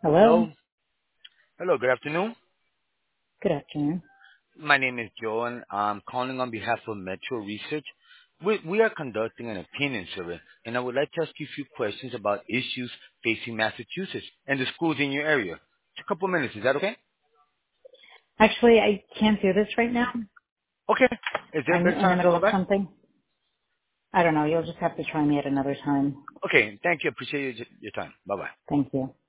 Hello. Hello. Hello, good afternoon. Good afternoon. My name is Joe, and I'm calling on behalf of Metro Research. We are conducting an opinion survey, and I would like to ask you a few questions about issues facing Massachusetts and the schools in your area. Just a couple minutes. Is that okay? Actually, I can't do this right now. Okay. Is there a I'm better in the time to middle call of back? something. I don't know. You'll just have to try me at another time. Okay. Thank you. Appreciate your time. Bye-bye. Thank you.